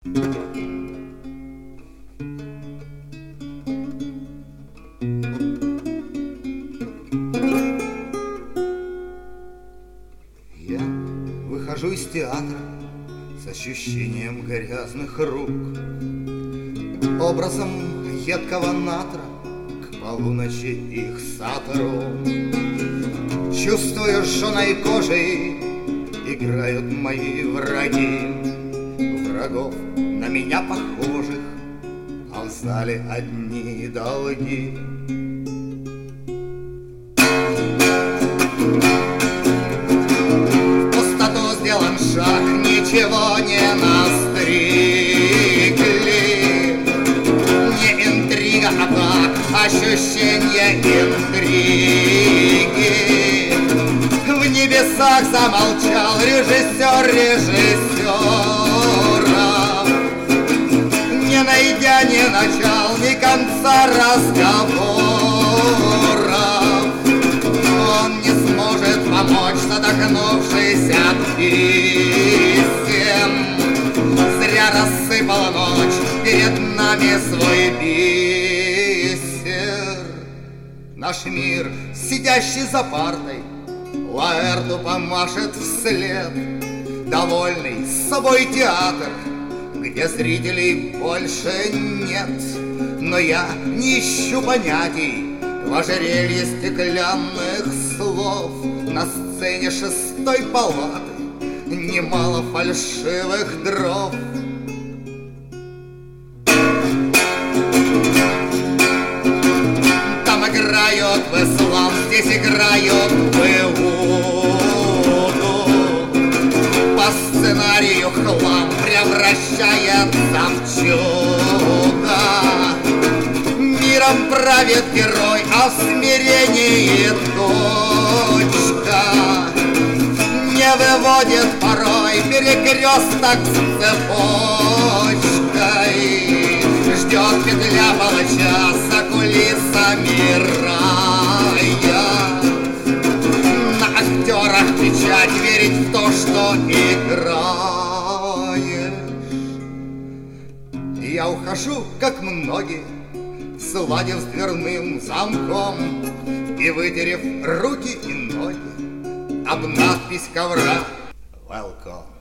Я выхожу из театра с ощущением грязных рук, образом едкого натра к полуночи их сатору. Чувствую, жженой кожей играют мои враги, врагов на меня похожих, а в зале одни долги. В пустоту сделан шаг, ничего не настригли. Не интрига, а так ощущение интриги. В небесах замолчал режиссер режиссера, не найдя ни начал, ни конца разговора. Он не сможет помочь, задохнувшись от писем. Зря рассыпала ночь перед нами свой бисер. Наш мир, сидящий за партой, Лаэрту помашет вслед. Довольный собой театр, где зрителей больше нет. Но я не ищу понятий в ожерелье стеклянных слов. На сцене шестой палаты немало фальшивых дров. Там играют в ислам, здесь играют в Иуду. По сценарию хлам превращается в чудо. Миром правит герой, а в смирении точка. Не выводит порой перекресток с цепочкой. Ждет петля палача за кулисами рая. На актерах печать, верить в то, что играешь. Я ухожу, как многие, сладив с дверным замком и вытерев руки и ноги об надпись ковра «Welcome».